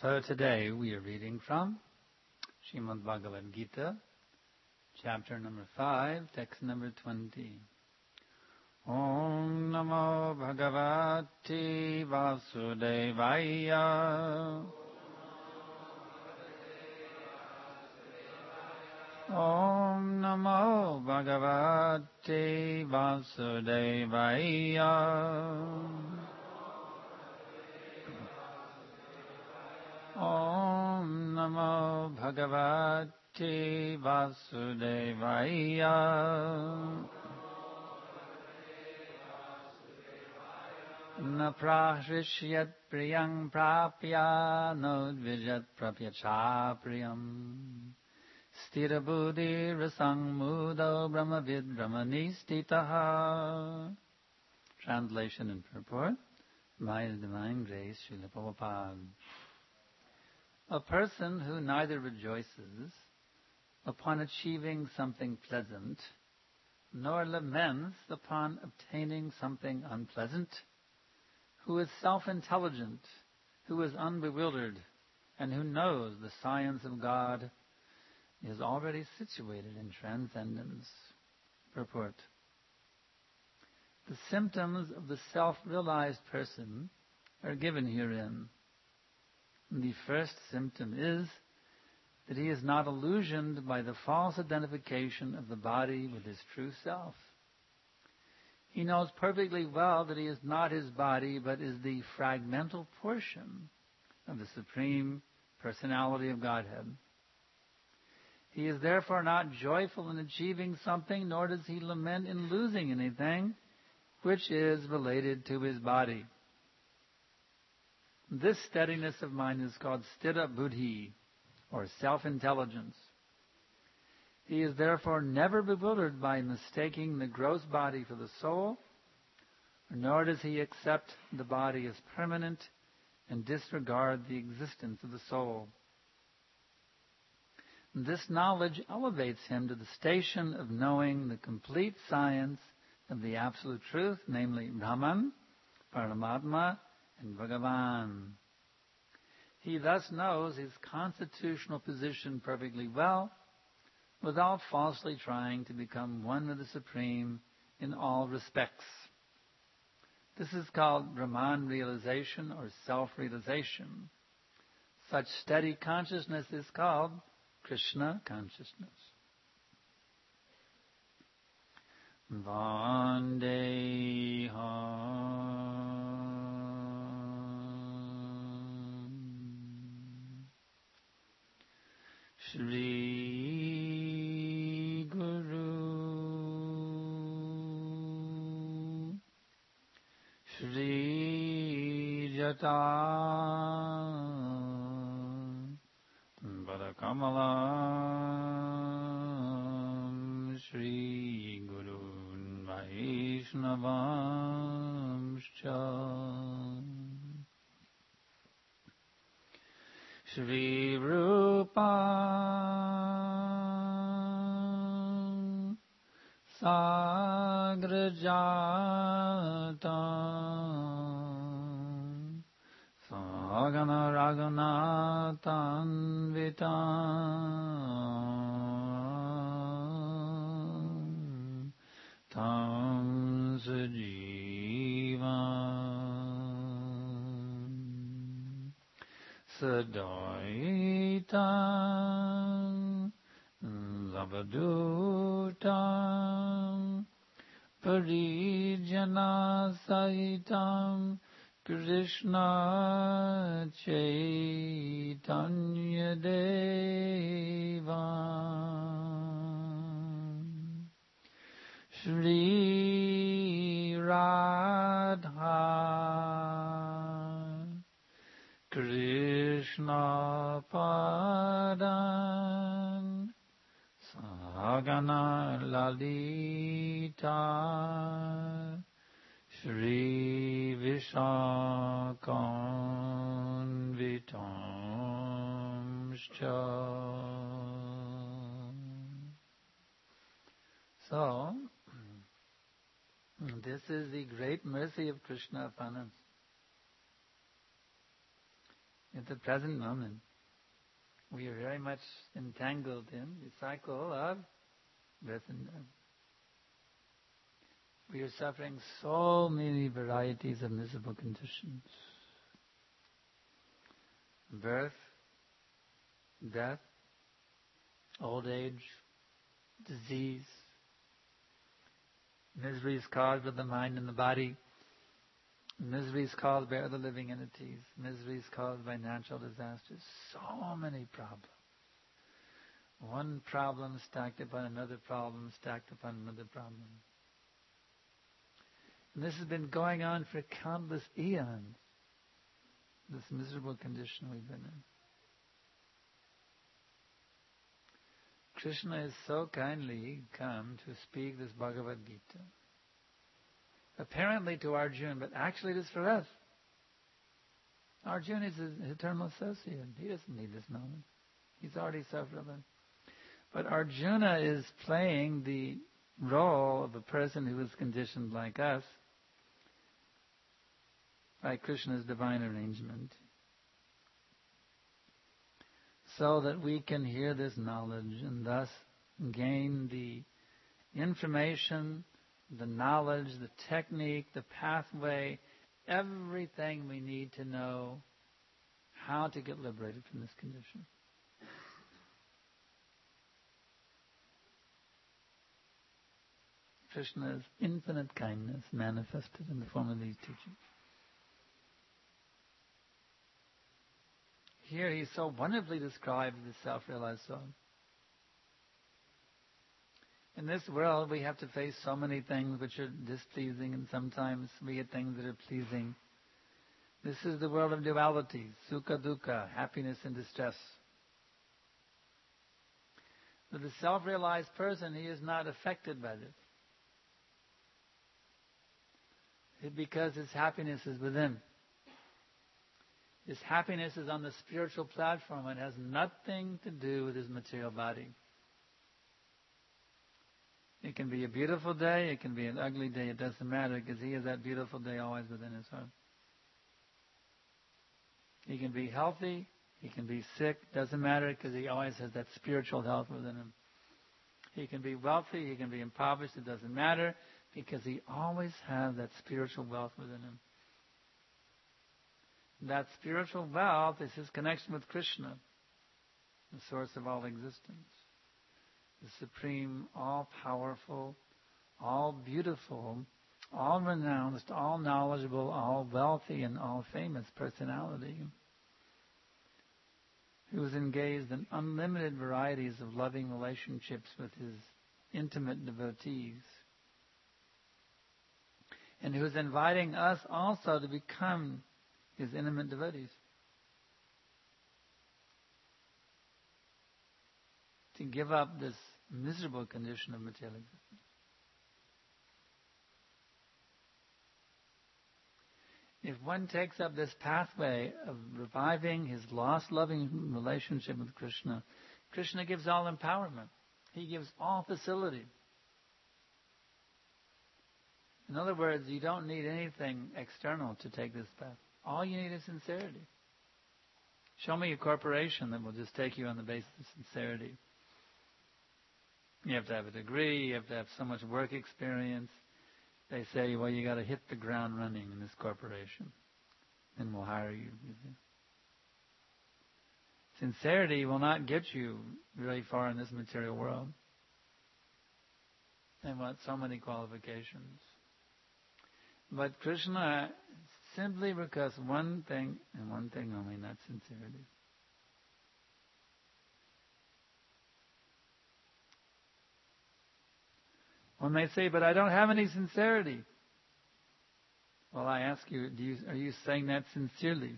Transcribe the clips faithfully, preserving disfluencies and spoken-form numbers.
So today we are reading from Srimad Bhagavad Gita, chapter number five, text number twenty. Om Namo Bhagavate Vasudevaya. Om Namo Bhagavate Vasudevaya. Om Namo Bhagavate Vasudevaya. Na prahrishyat priyam prapya nodvijat prapyacha priyam. Stira buddhi rasang mudo brahmavid brahmanistitaha. Translation and purport by His Divine Grace Srila Prabhupada. A person who neither rejoices upon achieving something pleasant, nor laments upon obtaining something unpleasant, who is self-intelligent, who is unbewildered, and who knows the science of God, is already situated in transcendence. Purport. The symptoms of the self-realized person are given herein. The first symptom is that he is not illusioned by the false identification of the body with his true self. He knows perfectly well that he is not his body, but is the fragmental portion of the Supreme Personality of Godhead. He is therefore not joyful in achieving something, nor does he lament in losing anything which is related to his body. This steadiness of mind is called sthira buddhi, or self-intelligence. He is therefore never bewildered by mistaking the gross body for the soul, nor does he accept the body as permanent and disregard the existence of the soul. This knowledge elevates him to the station of knowing the complete science of the Absolute Truth, namely Brahman, Paramatma, and Bhagavan. He thus knows his constitutional position perfectly well, without falsely trying to become one with the Supreme in all respects. This is called Brahman realization or self-realization. Such steady consciousness is called Krishna consciousness. Vandeham Shri Guru Shri Jata Kamalam Shri Gurun Vaishnavamscha Shri Rupa Sagrajata Sagana Raghunathanvita Tam Sajiva Sadaitam Lavadutam Parijana Sahitam Krishna Chaitanya Deva Shri Radha Krishna Padan Sagana Lalita Shri Vishakanvitamscha. So, this is the great mercy of Krishna upon us. at the present moment, we are very much entangled in the cycle of birth and death. We are suffering so many varieties of miserable conditions. Birth, death, old age, disease, miseries caused by the mind and the body, miseries caused by other living entities, miseries caused by natural disasters. So many problems. One problem stacked upon another problem, stacked upon another problem. And this has been going on for countless eons, this miserable condition we've been in. Krishna has so kindly come to speak this Bhagavad Gita. Apparently to Arjuna, but actually it is for us. Arjuna is his eternal associate. He doesn't need this knowledge. He's already self-realized. But Arjuna is playing the role of a person who is conditioned like us by Krishna's divine arrangement, so that we can hear this knowledge and thus gain the information, the knowledge, the technique, the pathway, everything we need to know how to get liberated from this condition. Krishna's infinite kindness manifested in the form of these teachings. Here he so wonderfully describes the self-realized soul. In this world we have to face so many things which are displeasing, and sometimes we get things that are pleasing. This is the world of dualities, sukha dukkha, happiness and distress. But the self-realized person, he is not affected by this. It's because his happiness is within. His happiness is on the spiritual platform. It has nothing to do with his material body. It can be a beautiful day, it can be an ugly day, it doesn't matter, because he has that beautiful day always within his heart. He can be healthy, he can be sick, doesn't matter, because he always has that spiritual health within him. He can be wealthy, he can be impoverished, it doesn't matter, because he always has that spiritual wealth within him. That spiritual wealth is his connection with Krishna, the source of all existence. The supreme, all-powerful, all-beautiful, all-renounced, all-knowledgeable, all-wealthy, and all-famous personality who is engaged in unlimited varieties of loving relationships with his intimate devotees, and who is inviting us also to become his intimate devotees, to give up this miserable condition of material existence. If one takes up this pathway of reviving his lost loving relationship with Krishna, Krishna gives all empowerment. He gives all facility. In other words, you don't need anything external to take this path. All you need is sincerity. Show me a corporation that will just take you on the basis of sincerity. You have to have a degree, you have to have so much work experience. They say, well, you got to hit the ground running in this corporation, and we'll hire you. Sincerity will not get you very far in this material world. They want so many qualifications. But Krishna, simply because one thing and one thing only, and that's sincerity. One may say, but I don't have any sincerity. Well, I ask you, do you are you saying that sincerely?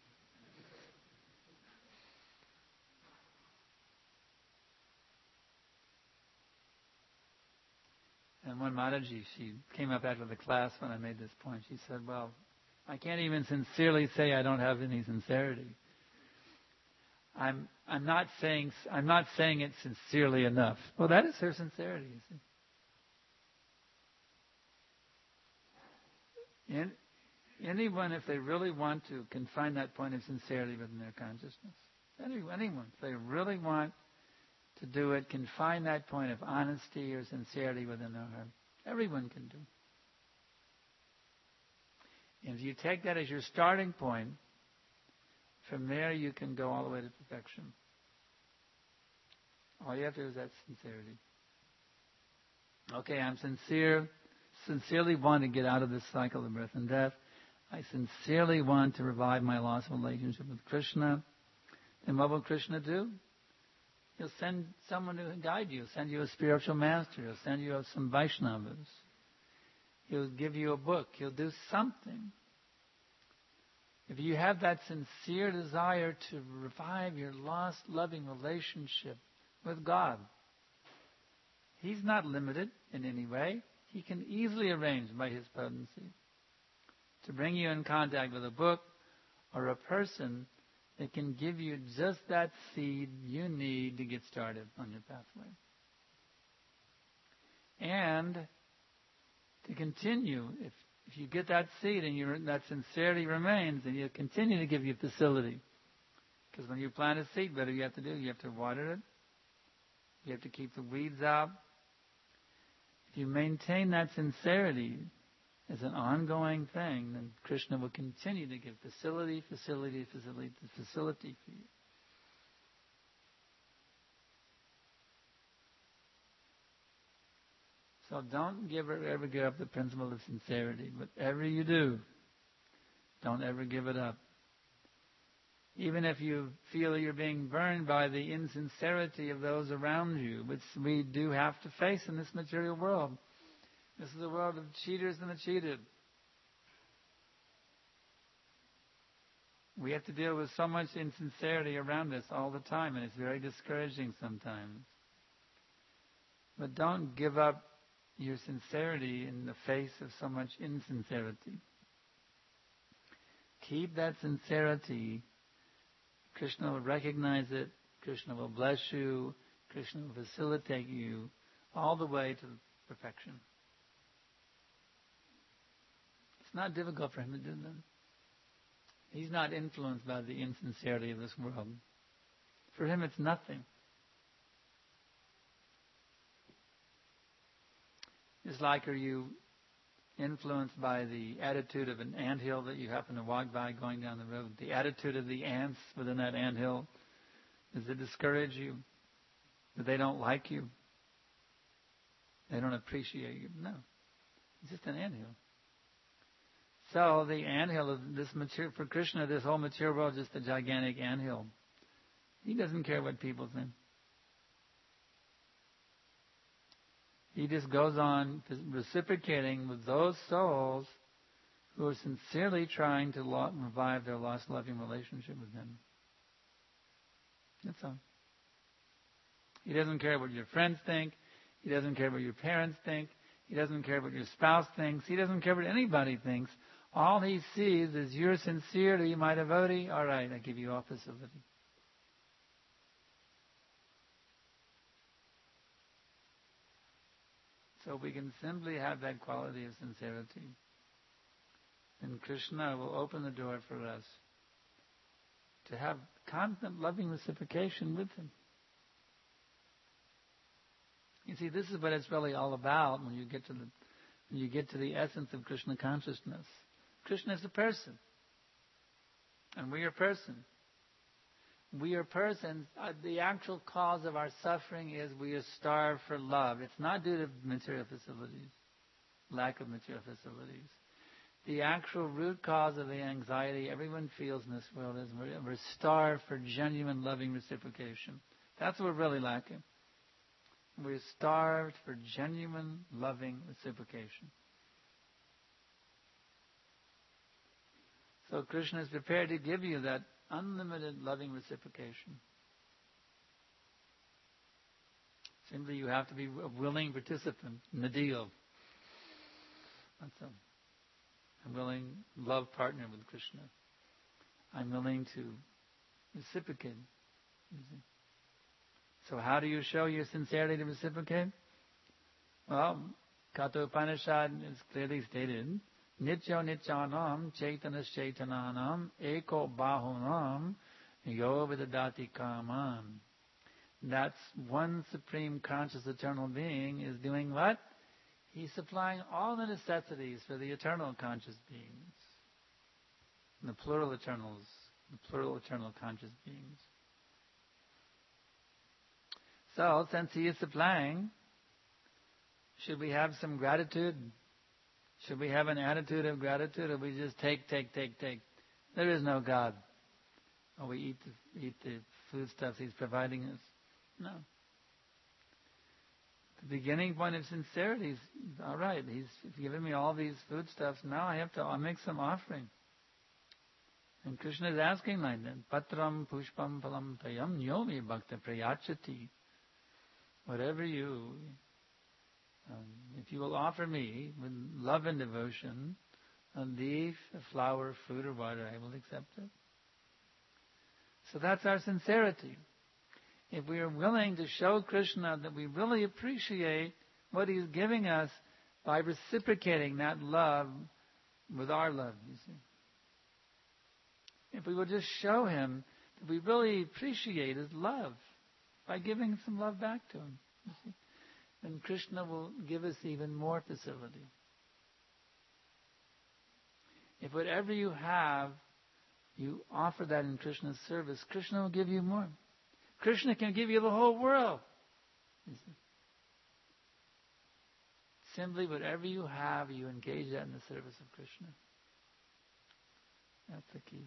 And one Mataji, she came up after the class when I made this point. She said, well, I can't even sincerely say I don't have any sincerity. I'm I'm not saying I'm not saying it sincerely enough. Well, that is her sincerity, you see. In, Anyone, if they really want to, can find that point of sincerity within their consciousness. Any, anyone, if they really want to do it, can find that point of honesty or sincerity within their heart. Everyone can do. And if you take that as your starting point, from there you can go all the way to perfection. All you have to do is that sincerity. Okay, I'm sincere, sincerely want to get out of this cycle of birth and death. I sincerely want to revive my lost relationship with Krishna. Then what will Krishna do? He'll send someone to guide you. He'll send you a spiritual master. He'll send you some Vaishnavas. He'll give you a book. He'll do something. If you have that sincere desire to revive your lost loving relationship with God, He's not limited in any way. He can easily arrange by His potency to bring you in contact with a book or a person that can give you just that seed you need to get started on your pathway. And to continue, if, if you get that seed and you, that sincerity remains, then He'll continue to give you facility. Because when you plant a seed, what do you have to do? You have to water it. You have to keep the weeds out. If you maintain that sincerity as an ongoing thing, then Krishna will continue to give facility, facility, facility, facility for you. So don't give, ever give up the principle of sincerity. Whatever you do, don't ever give it up. Even if you feel you're being burned by the insincerity of those around you, which we do have to face in this material world. This is a world of cheaters and the cheated. We have to deal with so much insincerity around us all the time, and it's very discouraging sometimes. But don't give up your sincerity in the face of so much insincerity. Keep that sincerity. Krishna will recognize it. Krishna will bless you. Krishna will facilitate you all the way to perfection. It's not difficult for Him to do that. He's not influenced by the insincerity of this world. For Him, it's nothing. It's like, are you influenced by the attitude of an anthill that you happen to walk by going down the road? The attitude of the ants within that anthill, does it discourage you? That they don't like you? They don't appreciate you? No. It's just an anthill. So the anthill of this material, for Krishna, this whole material world is just a gigantic anthill. He doesn't care what people think. He just goes on reciprocating with those souls who are sincerely trying to revive their lost loving relationship with Him. That's all. He doesn't care what your friends think. He doesn't care what your parents think. He doesn't care what your spouse thinks. He doesn't care what anybody thinks. All He sees is you're sincere to my devotee. All right, I give you all facility. So we can simply have that quality of sincerity. And Krishna will open the door for us to have constant loving reciprocation with Him. You see, this is what it's really all about when you get to the when you get to the essence of Krishna consciousness. Krishna is a person. And we are persons. We are persons. Uh, the actual cause of our suffering is we are starved for love. It's not due to material facilities, lack of material facilities. The actual root cause of the anxiety everyone feels in this world is we're, we're starved for genuine loving reciprocation. That's what we're really lacking. We're starved for genuine loving reciprocation. So Krishna is prepared to give you that unlimited loving reciprocation. Simply you have to be a willing participant in the deal. That's all. I'm willing love partner with Krishna. I'm willing to reciprocate. So how do you show your sincerity to reciprocate? Well, Katha Upanishad is clearly stated, Nityo Nityanam Chaitanas Chaitananam Eko Bahunam Yo Vidadati Kamam. That's one supreme conscious eternal being is doing what? He's supplying all the necessities for the eternal conscious beings. The plural eternals, the plural eternal conscious beings. So, since he is supplying, should we have some gratitude? Should we have an attitude of gratitude, or we just take, take, take, take? There is no God. Or we eat the, eat the foodstuffs he's providing us. No. The beginning point of sincerity is, all right, he's given me all these foodstuffs, now I have to I'll make some offering. And Krishna is asking like that, Patram pushpam phalam tayam nyomi bhakta prayachati. Whatever you, um, if you will offer me with love and devotion, a leaf, a flower, fruit, or water, I will accept it. So that's our sincerity. If we are willing to show Krishna that we really appreciate what he's giving us by reciprocating that love with our love, you see. If we will just show him that we really appreciate his love by giving some love back to him, you see, then Krishna will give us even more facility. If whatever you have, you offer that in Krishna's service, Krishna will give you more. Krishna can give you the whole world. Simply whatever you have, you engage that in the service of Krishna. That's the key.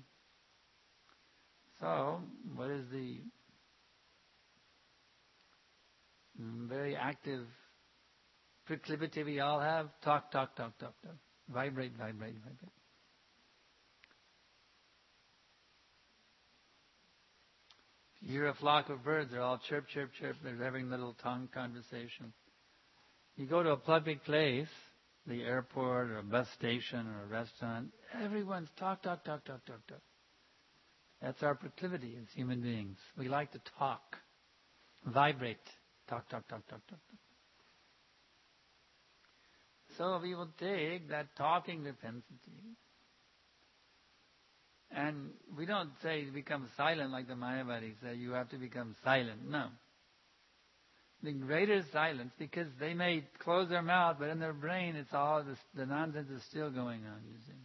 So, what is the very active proclivity we all have? Talk, talk, talk, talk, talk. Vibrate, vibrate, vibrate. You hear a flock of birds, they're all chirp, chirp, chirp. They're having little tongue conversation. You go to a public place, the airport or a bus station or a restaurant, everyone's talk, talk, talk, talk, talk, talk. That's our proclivity as human beings. We like to talk, vibrate, talk, talk, talk, talk, talk, talk. So we will take that talking propensity, and we don't say become silent like the Mayavadis say, you have to become silent. No. The greater silence, because they may close their mouth, but in their brain it's all, this, the nonsense is still going on, you see.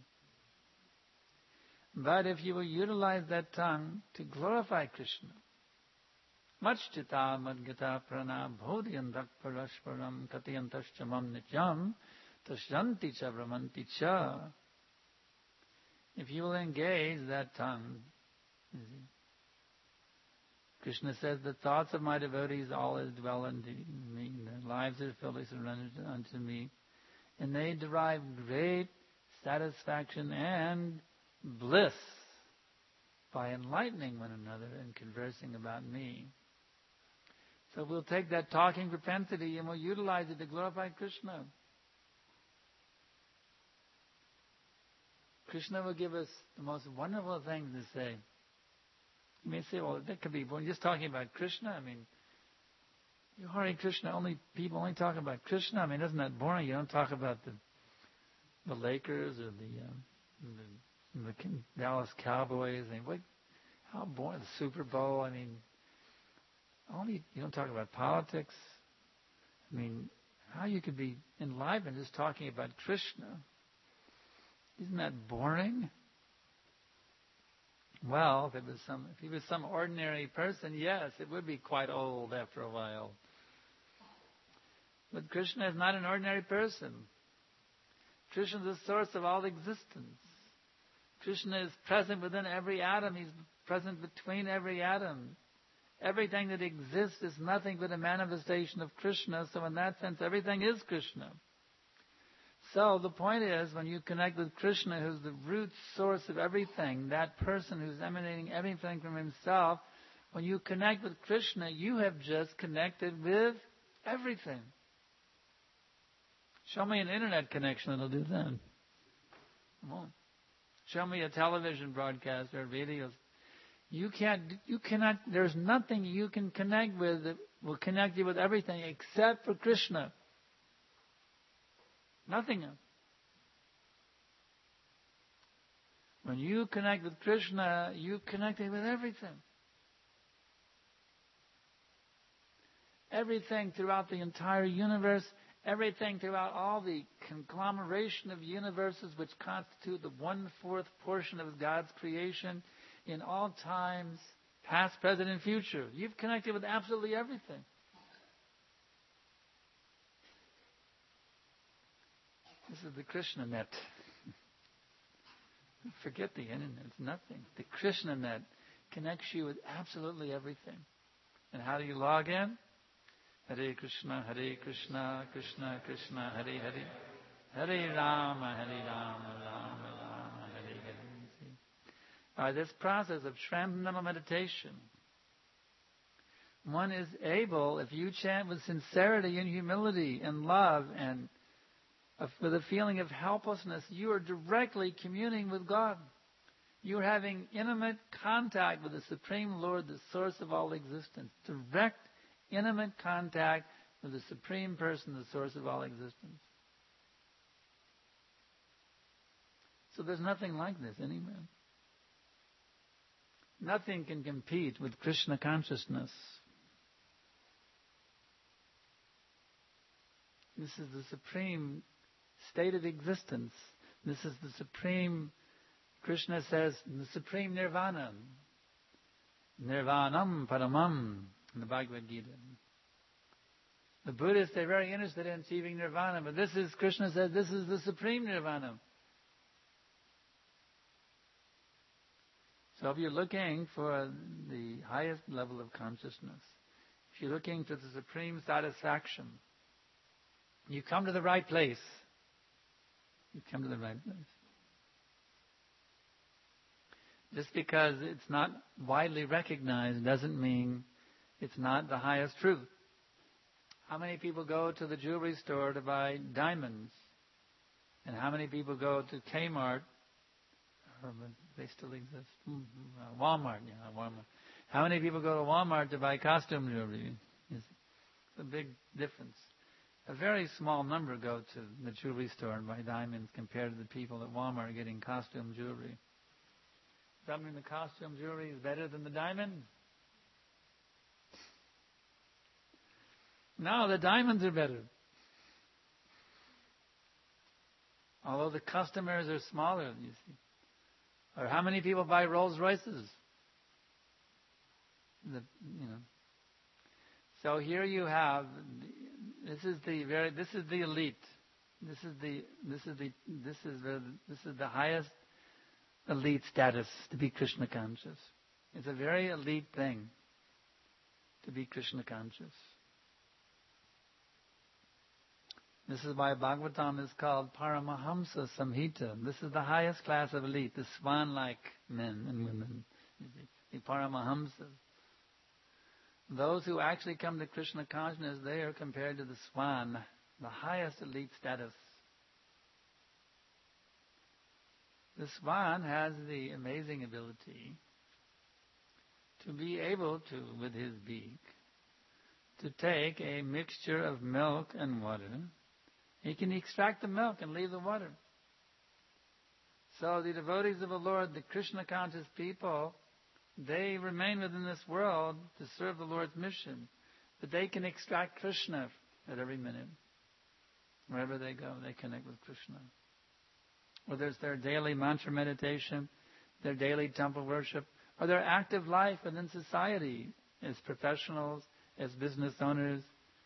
But if you will utilize that tongue to glorify Krishna, Machchita madgata prana bhodhyan rakparashparam katayantaschamam nityam tashyanti cha brahmanti cha. If you will engage that tongue, you see, Krishna says, the thoughts of my devotees always dwell in me, their lives are fully surrendered unto me, and they derive great satisfaction and bliss by enlightening one another and conversing about me. So we'll take that talking propensity and we'll utilize it to glorify Krishna. Krishna will give us the most wonderful things to say. You may say, well, that could be boring. Just talking about Krishna, I mean, you Hare Krishna, only people only talk about Krishna. I mean, isn't that boring? You don't talk about the the Lakers or the, um, the, the Dallas Cowboys. I mean, what? How boring? The Super Bowl. I mean, only you don't talk about politics. I mean, how you could be enlivened just talking about Krishna? Isn't that boring? Well, if it was some, if he was some ordinary person, yes, it would be quite old after a while. But Krishna is not an ordinary person. Krishna is the source of all existence. Krishna is present within every atom. He's present between every atom. Everything that exists is nothing but a manifestation of Krishna. So in that sense, everything is Krishna. So the point is, when you connect with Krishna, who's the root source of everything, that person who's emanating everything from himself, when you connect with Krishna, you have just connected with everything. Show me an internet connection that'll do that. It won't. Show me a television broadcast or videos. You can't, you cannot, there's nothing you can connect with that will connect you with everything except for Krishna. Nothing else. When you connect with Krishna, you connected with everything. Everything throughout the entire universe, everything throughout all the conglomeration of universes which constitute the one-fourth portion of God's creation in all times, past, present, and future. You've connected with absolutely everything. This is the Krishna net. Forget the internet. It's nothing. The Krishna net connects you with absolutely everything. And how do you log in? Hare Krishna, Hare Krishna, Krishna Krishna, Hare Hare, Hare Rama, Hare Rama, Rama Rama, Hare Hare. By this process of transcendental meditation, one is able, if you chant with sincerity and humility and love and with a feeling of helplessness, you are directly communing with God. You are having intimate contact with the Supreme Lord, the source of all existence. Direct, intimate contact with the Supreme Person, the source of all existence. So there's nothing like this anywhere. Nothing can compete with Krishna consciousness. This is the supreme state of existence. This is the supreme, Krishna says, the supreme nirvana. Nirvanam paramam in the Bhagavad Gita. The Buddhists, they're very interested in achieving nirvana, but this is, Krishna says, this is the supreme nirvana. So if you're looking for the highest level of consciousness, if you're looking for the supreme satisfaction, you come to the right place. You come to the right place. Just because it's not widely recognized doesn't mean it's not the highest truth. How many people go to the jewelry store to buy diamonds? And how many people go to Kmart? Or they still exist. Walmart, yeah, Walmart. How many people go to Walmart to buy costume jewelry? It's a big difference. A very small number go to the jewelry store and buy diamonds compared to the people at Walmart getting costume jewelry. Does that mean the costume jewelry is better than the diamond? No, the diamonds are better. Although the customers are smaller, you see. Or how many people buy Rolls Royces? The, you know. So here you have. This is the very. This is the elite. This is the. This is the. This is the. This is the highest elite status to be Krishna conscious. It's a very elite thing to be Krishna conscious. This is why Bhagavatam is called Paramahamsa Samhita. This is the highest class of elite, the swan-like men and women, the Paramahamsas. Those who actually come to Krishna consciousness, they are compared to the swan, the highest elite status. The swan has the amazing ability to be able to, with his beak, to take a mixture of milk and water. He can extract the milk and leave the water. So the devotees of the Lord, the Krishna conscious people, they remain within this world to serve the Lord's mission. But they can extract Krishna at every minute. Wherever they go, they connect with Krishna. Whether it's their daily mantra meditation, their daily temple worship, or their active life within society as professionals, as business owners,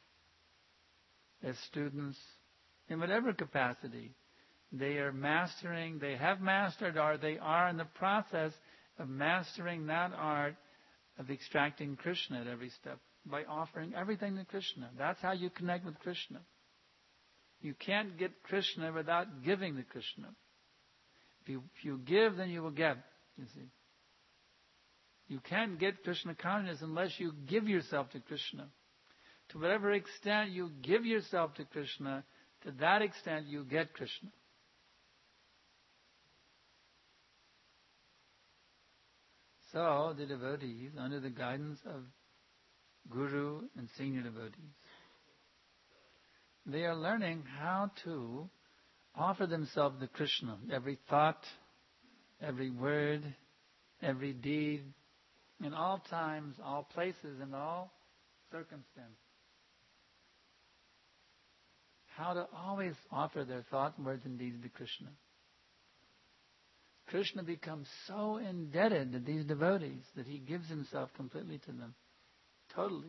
as students, in whatever capacity, they are mastering, they have mastered, or they are in the process of mastering that art of extracting Krishna at every step by offering everything to Krishna. That's how you connect with Krishna. You can't get Krishna without giving to Krishna. If you, if you give, then you will get, you see. You can't get Krishna consciousness unless you give yourself to Krishna. To whatever extent you give yourself to Krishna, to that extent you get Krishna. So the devotees, under the guidance of Guru and senior devotees, they are learning how to offer themselves to Krishna. Every thought, every word, every deed, in all times, all places, and all circumstances. How to always offer their thoughts, words, and deeds to Krishna. Krishna becomes so indebted to these devotees that he gives himself completely to them. Totally.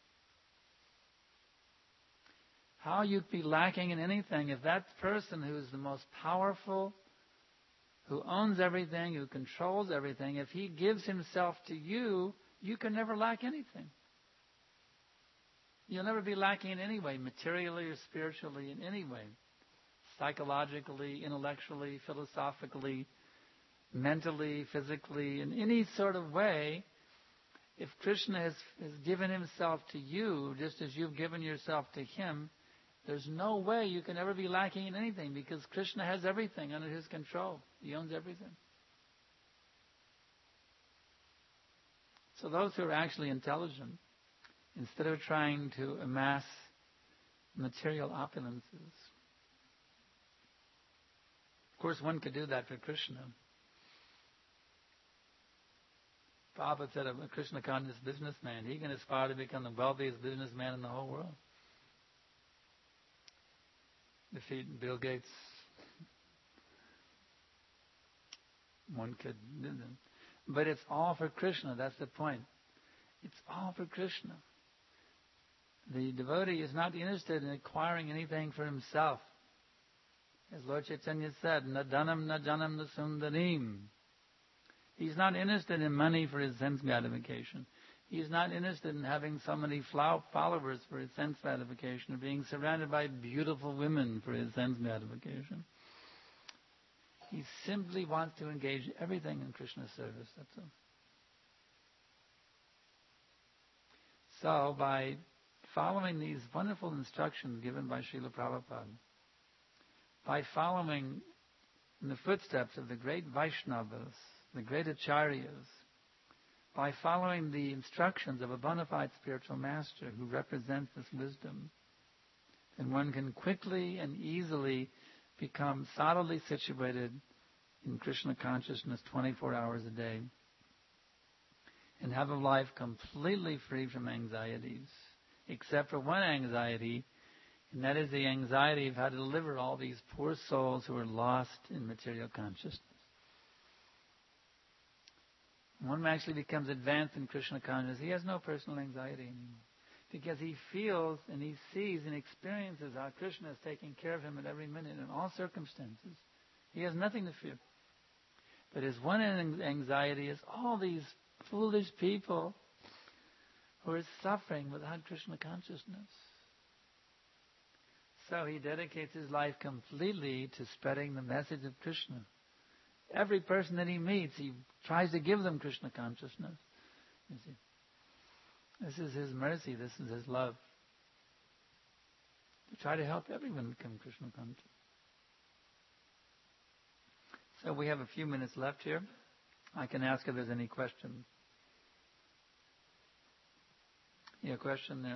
How you'd be lacking in anything if that person who is the most powerful, who owns everything, who controls everything, if he gives himself to you, you can never lack anything. You'll never be lacking in any way, materially or spiritually, in any way. Psychologically, intellectually, philosophically, mentally, physically, in any sort of way. If Krishna has, has given himself to you, just as you've given yourself to him, there's no way you can ever be lacking in anything, because Krishna has everything under his control. He owns everything. So those who are actually intelligent, instead of trying to amass material opulences, of course one could do that for Krishna. Prabhupada said a Krishna conscious businessman, he can aspire to become the wealthiest businessman in the whole world. Defeat Bill Gates. One could do that. But it's all for Krishna, that's the point. It's all for Krishna. The devotee is not interested in acquiring anything for himself. As Lord Chaitanya said, na dhanam na janam na sundarim. He's not interested in money for his sense gratification. He's not interested in having so many followers for his sense gratification, or being surrounded by beautiful women for his sense gratification. He simply wants to engage everything in Krishna's service, that's all. So, by following these wonderful instructions given by Srila Prabhupada, by following in the footsteps of the great Vaishnavas, the great Acharyas, by following the instructions of a bona fide spiritual master who represents this wisdom, then one can quickly and easily become solidly situated in Krishna consciousness twenty-four hours a day and have a life completely free from anxieties, except for one anxiety, and that is the anxiety of how to deliver all these poor souls who are lost in material consciousness. One actually becomes advanced in Krishna consciousness. He has no personal anxiety anymore, because he feels and he sees and experiences how Krishna is taking care of him at every minute in all circumstances. He has nothing to fear. But his one anxiety is all these foolish people who are suffering without Krishna consciousness. So he dedicates his life completely to spreading the message of Krishna. Every person that he meets, he tries to give them Krishna consciousness. You see, this is his mercy. This is his love. To try to help everyone become Krishna conscious. So we have a few minutes left here. I can ask if there's any questions. Yeah, question there.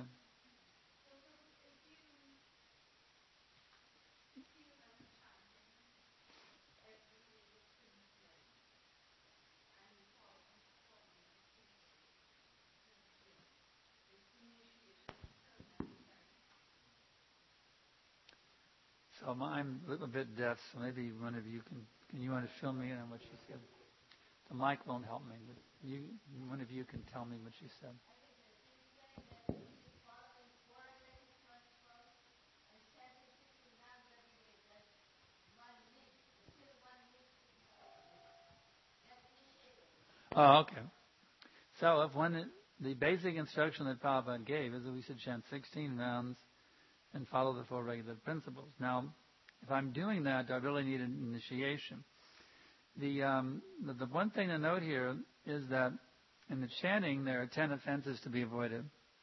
So I'm a little bit deaf, so maybe one of you can, can you want to fill me in on what she said? The mic won't help me, but you, one of you can tell me what she said. Oh, okay. So if one, the basic instruction that Prabhupada gave is that we should chant sixteen rounds and follow the four regular principles. Now, if I'm doing that, I really need an initiation. The, um, the the one thing to note here is that in the chanting there are ten offenses to be avoided.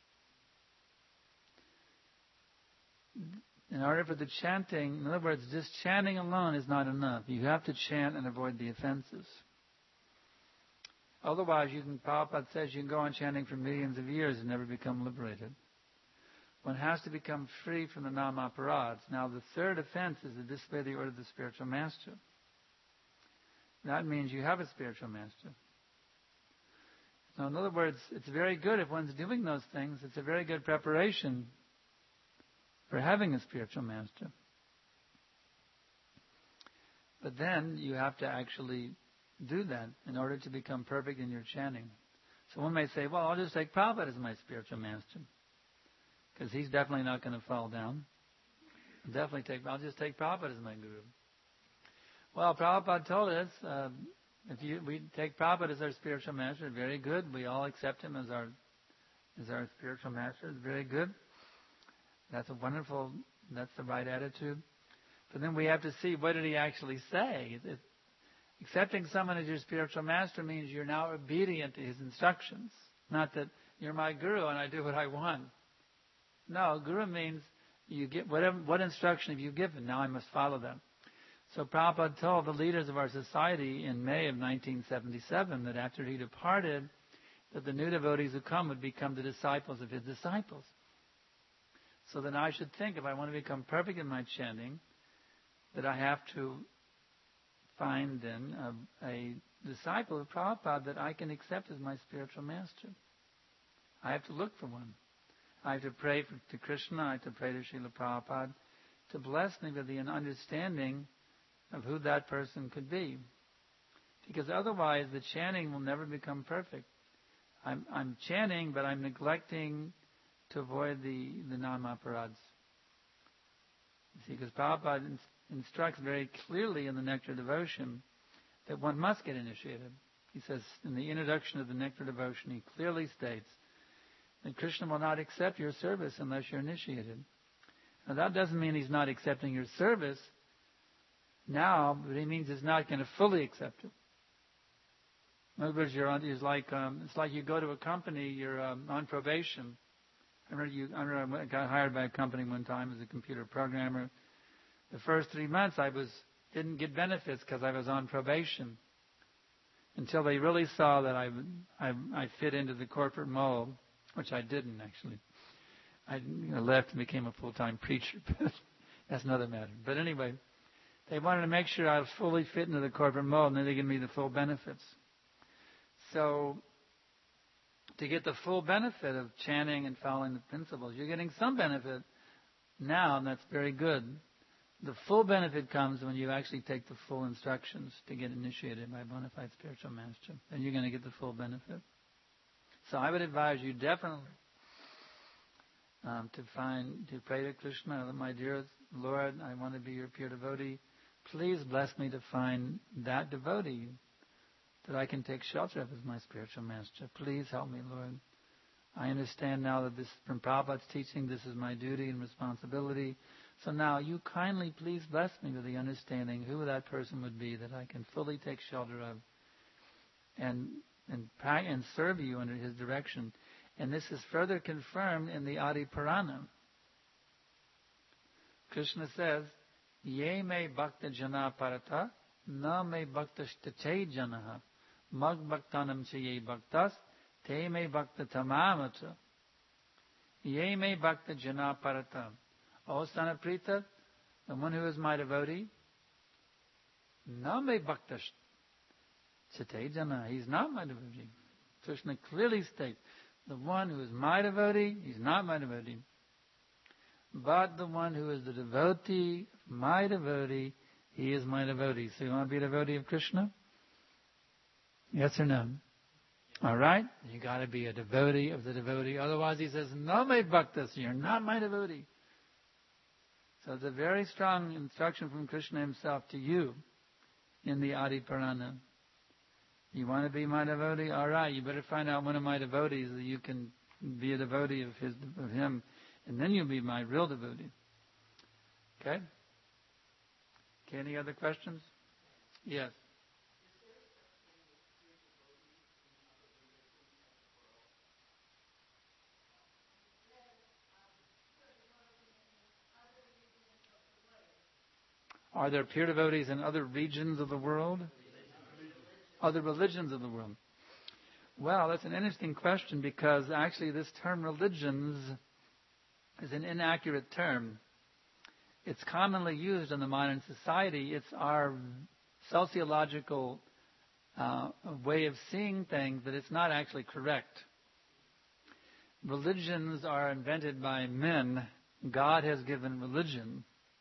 In order for the chanting, in other words, just chanting alone is not enough. You have to chant and avoid the offenses. Otherwise, you can, Prabhupada says, you can go on chanting for millions of years and never become liberated. One has to become free from the nama-aparads. Now, the third offense is to disobey the order of the spiritual master. that means you have a spiritual master. So in other words, it's very good if one's doing those things. It's a very good preparation for having a spiritual master. But then you have to actually do that in order to become perfect in your chanting. So one may say, well, I'll just take Prabhupada as my spiritual master, because he's definitely not going to fall down. I'll definitely take, I'll just take Prabhupada as my guru. Well, Prabhupada told us, uh, if you, we take Prabhupada as our spiritual master, very good. We all accept him as our as our spiritual master. It's very good. That's a wonderful, that's the right attitude. But then we have to see, what did he actually say? It, it, accepting someone as your spiritual master means you're now obedient to his instructions. Not that you're my guru and I do what I want. No, guru means you get whatever, what instruction have you given? Now I must follow them. So Prabhupada told the leaders of our society in May of nineteen seventy-seven that after he departed, that the new devotees who come would become the disciples of his disciples. So then I should think, if I want to become perfect in my chanting, that I have to find then a, a disciple of Prabhupada that I can accept as my spiritual master. I have to look for one. I have to pray for, to Krishna, I have to pray to Srila Prabhupada to bless me with the understanding of who that person could be. Because otherwise the chanting will never become perfect. I'm, I'm chanting, but I'm neglecting to avoid the, the nama-aparads. You see, because Prabhupada in, instructs very clearly in the Nectar Devotion that one must get initiated. He says in the introduction of the Nectar Devotion, he clearly states that Krishna will not accept your service unless you're initiated. Now that doesn't mean he's not accepting your service now, but it means he's not going to fully accept it. In other words, you're on, it's like um, it's like you go to a company, you're um, on probation. I remember, you, I remember I got hired by a company one time as a computer programmer. The first three months I was didn't get benefits because I was on probation, until they really saw that I, I, I fit into the corporate mold, which I didn't actually. I you know, left and became a full-time preacher, but that's another matter. But anyway, they wanted to make sure I was fully fit into the corporate mold, and then they give me the full benefits. So, to get the full benefit of chanting and following the principles, you're getting some benefit now, and that's very good. The full benefit comes when you actually take the full instructions to get initiated by a bona fide spiritual master. Then you're going to get the full benefit. So I would advise you definitely um, to find, to pray to Krishna, my dear Lord, I want to be your pure devotee. Please bless me to find that devotee that I can take shelter of as my spiritual master. Please help me, Lord. I understand now that this, from Prabhupada's teaching, this is my duty and responsibility. So now you kindly please bless me with the understanding who that person would be that I can fully take shelter of and and, and serve you under his direction. And this is further confirmed in the Adi Purana. Krishna says, Ye me bhakta jana parata, na me bhakta shtachay janaha, mag bhaktanam cha ye bhaktas, te me bhakta tamamatra. Ye me bhakta jana parata. O son of Prita, the one who is my devotee, na me bhakta shtachay jana, he's not my devotee. Krishna clearly states, the one who is my devotee, he's not my devotee. But the one who is the devotee, my devotee, he is my devotee. So you want to be a devotee of Krishna? Yes or no? All right? You got to be a devotee of the devotee. Otherwise he says, no me bhaktas, you're not my devotee. So it's a very strong instruction from Krishna himself to you in the Adi Purana. You want to be my devotee? All right, you better find out one of my devotees that you can be a devotee of his, of him, and then you'll be my real devotee. Okay? Okay, any other questions? Yes. Are there pure devotees in other regions of the world? Other religions of the world? Well, that's an interesting question, because actually this term religions is an inaccurate term. It's commonly used in the modern society. It's our sociological uh, a way of seeing things that it's not actually correct. Religions are invented by men. God has given religion.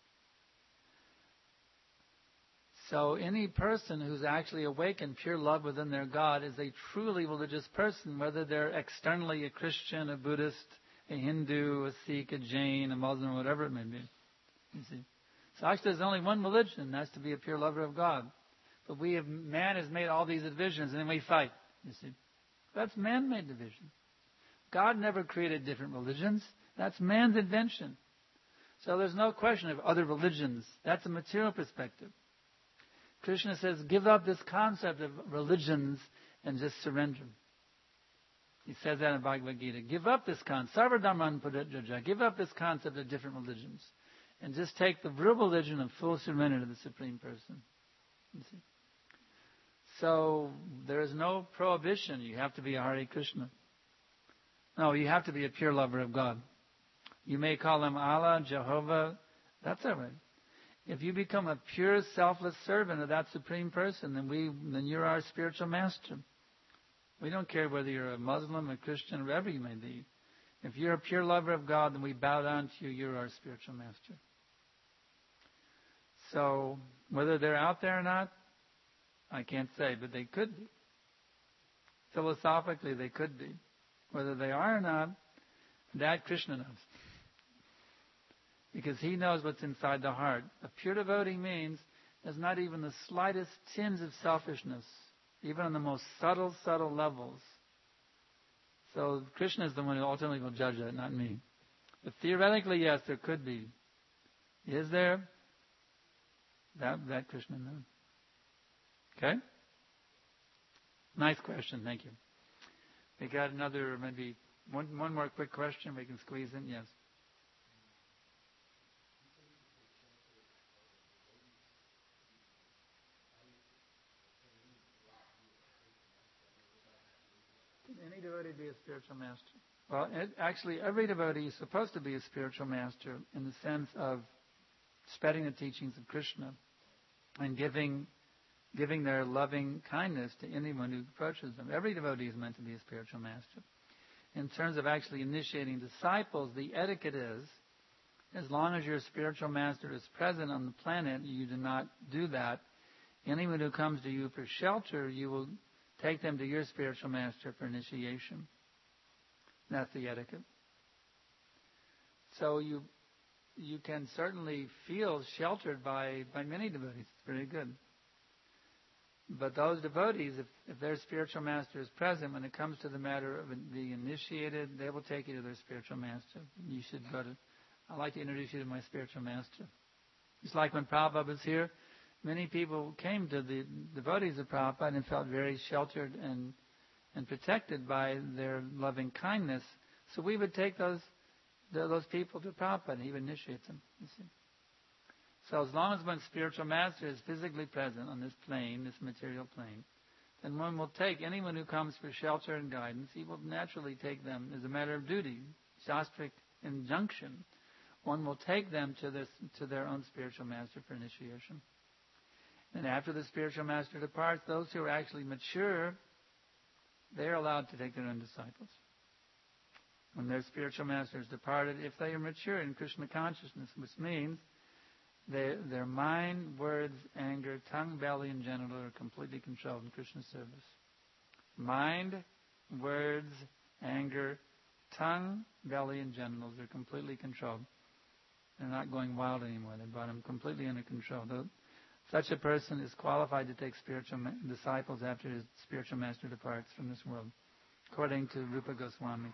So any person who's actually awakened pure love within their God is a truly religious person, whether they're externally a Christian, a Buddhist, a Hindu, a Sikh, a Jain, a Muslim, whatever it may be. You see. So actually there's only one religion, and that's to be a pure lover of God. But we have, man has made all these divisions, and then we fight. You see. That's man-made division. God never created different religions. That's man's invention. So there's no question of other religions. That's a material perspective. Krishna says, give up this concept of religions and just surrender. He says that in Bhagavad Gita. Give up this concept. Sarva dharman parityajya. Give up this concept of different religions. And just take the real religion of full surrender to the Supreme Person. You see? So there is no prohibition. You have to be a Hare Krishna. No, you have to be a pure lover of God. You may call him Allah, Jehovah. That's all right. If you become a pure, selfless servant of that Supreme Person, then we, then you're our spiritual master. We don't care whether you're a Muslim, a Christian, or whatever you may be. If you're a pure lover of God, then we bow down to you. You're our spiritual master. So whether they're out there or not, I can't say, but they could be. Philosophically, they could be. Whether they are or not, that Krishna knows. Because he knows what's inside the heart. A pure devotee means there's not even the slightest tinge of selfishness, even on the most subtle, subtle levels. So Krishna is the one who ultimately will judge that, not me. But theoretically, yes, there could be. Is there? That, that Krishna knows. Okay? Nice question, thank you. We got another, maybe one, one more quick question we can squeeze in. Yes. Can any devotee be a spiritual master? Well, it, actually, every devotee is supposed to be a spiritual master in the sense of spreading the teachings of Krishna and giving giving their loving kindness to anyone who approaches them. Every devotee is meant to be a spiritual master. In terms of actually initiating disciples, the etiquette is, as long as your spiritual master is present on the planet, you do not do that. Anyone who comes to you for shelter, you will take them to your spiritual master for initiation. That's the etiquette. So you you can certainly feel sheltered by, by many devotees. It's very good. But those devotees, if, if their spiritual master is present, when it comes to the matter of being initiated, they will take you to their spiritual master. You should go to, I'd like to introduce you to my spiritual master. It's like when Prabhupada was here, many people came to the devotees of Prabhupada and felt very sheltered and, and protected by their loving kindness. So we would take those those people to Prabhupada and he would initiate them. You see. So as long as one spiritual master is physically present on this plane, this material plane, then one will take anyone who comes for shelter and guidance, he will naturally take them as a matter of duty, shastric injunction. One will take them to this to their own spiritual master for initiation. And after the spiritual master departs, those who are actually mature, they are allowed to take their own disciples. When their spiritual master has departed, if they are mature in Krishna consciousness, which means Their, their mind, words, anger, tongue, belly, and genital are completely controlled in Krishna's service. Mind, words, anger, tongue, belly, and genitals are completely controlled. They're not going wild anymore. They brought them completely under control. Though such a person is qualified to take spiritual ma- disciples after his spiritual master departs from this world, according to Rupa Goswami.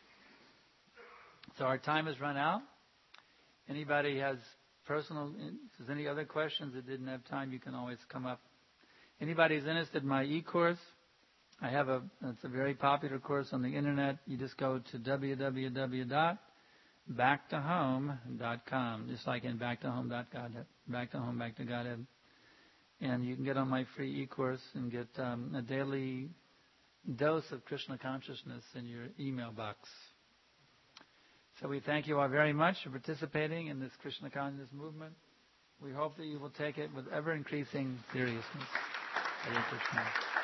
So our time has run out. Anybody has personal, if there's any other questions that didn't have time, you can always come up. Anybody who's interested in my e-course, I have a, it's a very popular course on the internet. You just go to w w w dot back to home dot com, just like in back to home dot godhead, back to home, back to Godhead. And you can get on my free e-course and get um, a daily dose of Krishna consciousness in your email box. So we thank you all very much for participating in this Krishna consciousness movement. We hope that you will take it with ever-increasing seriousness. Hare Krishna.